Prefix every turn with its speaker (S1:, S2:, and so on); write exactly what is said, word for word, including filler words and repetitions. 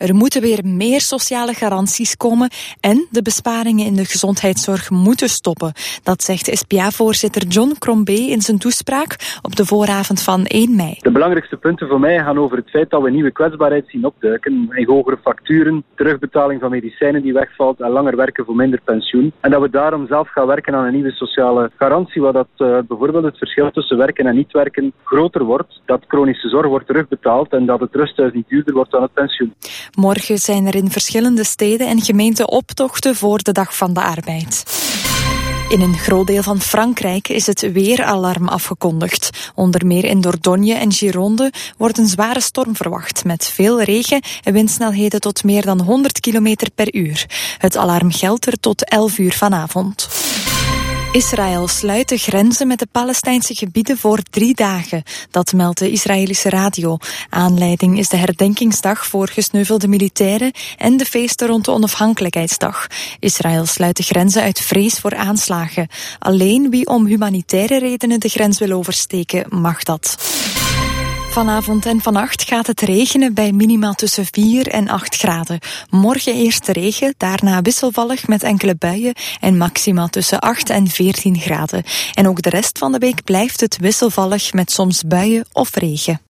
S1: Er moeten weer meer sociale garanties komen en de besparingen in de gezondheidszorg moeten stoppen. Dat zegt S P A-voorzitter John Crombie in zijn toespraak op de vooravond van één mei.
S2: De belangrijkste punten voor mij gaan over het feit dat we nieuwe kwetsbaarheid zien opduiken. En hogere facturen, terugbetaling van medicijnen die wegvalt en langer werken voor minder pensioen. En dat we daarom zelf gaan werken aan een nieuwe sociale garantie, waar dat uh, bijvoorbeeld het verschil tussen werken en niet werken groter wordt. Dat chronische zorg wordt terugbetaald en dat het rusthuis niet duurder wordt dan het pensioen.
S1: Morgen zijn er in verschillende steden en gemeenten optochten voor de Dag van de Arbeid. In een groot deel van Frankrijk is het weeralarm afgekondigd. Onder meer in Dordogne en Gironde wordt een zware storm verwacht, met veel regen en windsnelheden tot meer dan honderd kilometer per uur. Het alarm geldt er tot elf uur vanavond. Israël sluit de grenzen met de Palestijnse gebieden voor drie dagen. Dat meldt de Israëlische radio. Aanleiding is de herdenkingsdag voor gesneuvelde militairen en de feesten rond de onafhankelijkheidsdag. Israël sluit de grenzen uit vrees voor aanslagen. Alleen wie om humanitaire redenen de grens wil oversteken, mag dat. Vanavond en vannacht gaat het regenen bij minima tussen vier en acht graden. Morgen eerst regen, daarna wisselvallig met enkele buien en maxima tussen acht en veertien graden. En ook de rest van de week blijft het wisselvallig met soms buien of regen.